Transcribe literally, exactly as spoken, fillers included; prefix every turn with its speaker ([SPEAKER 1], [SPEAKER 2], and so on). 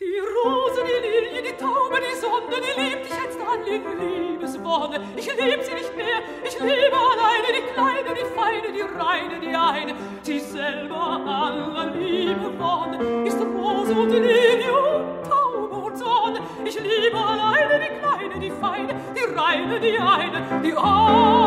[SPEAKER 1] Die Rose, die Lilie, die Taube, die Sonne, die liebt dich jetzt an in Liebeswonne. Ich lieb sie nicht mehr, ich liebe alleine die Kleine, die Feine, die Reine, die eine, die selber aller Liebe wonne. Ist Rose und Lilie und Taube und Sonne. Ich liebe alleine die Kleine, die Feine, die Reine, die eine, die eine.